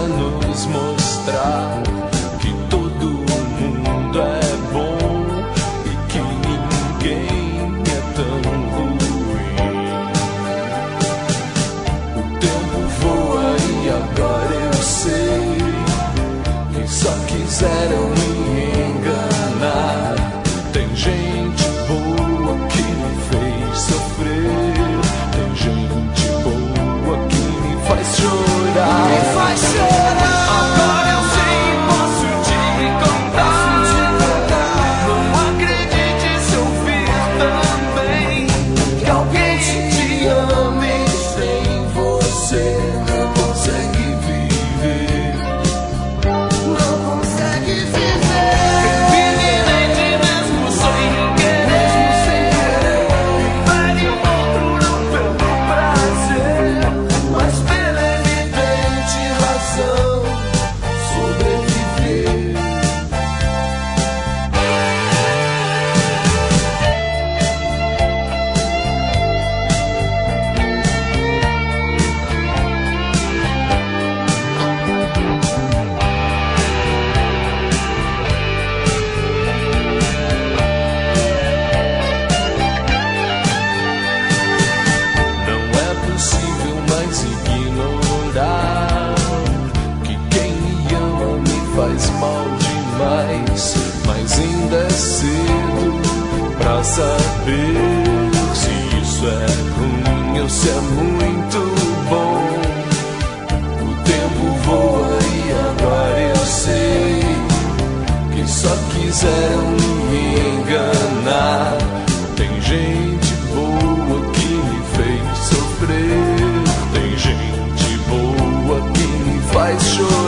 nos mostrar que todo mundo é bom e que ninguém é tão ruim. O tempo voa e agora eu sei que só quiseram me enganar. Tem gente boa que me fez sofrer, tem gente boa que me faz chorar. Me faz chorar. Agora eu sei, posso te contar. Não acredite se ouvir também que alguém te ame sem você. Não consegue viver. Não consegue viver. Infelizmente, mesmo sem querer, vale um outro não pelo prazer, mas pela evidente razão sobreviver. Não é possível mais ignorar que quem me ama me faz mal demais, mas ainda é cedo pra saber se isso é ruim ou se é muito bom. O tempo voa e agora eu sei que só quiseram me enganar. Tem gente boa que me fez sofrer, tem gente boa que me faz chorar.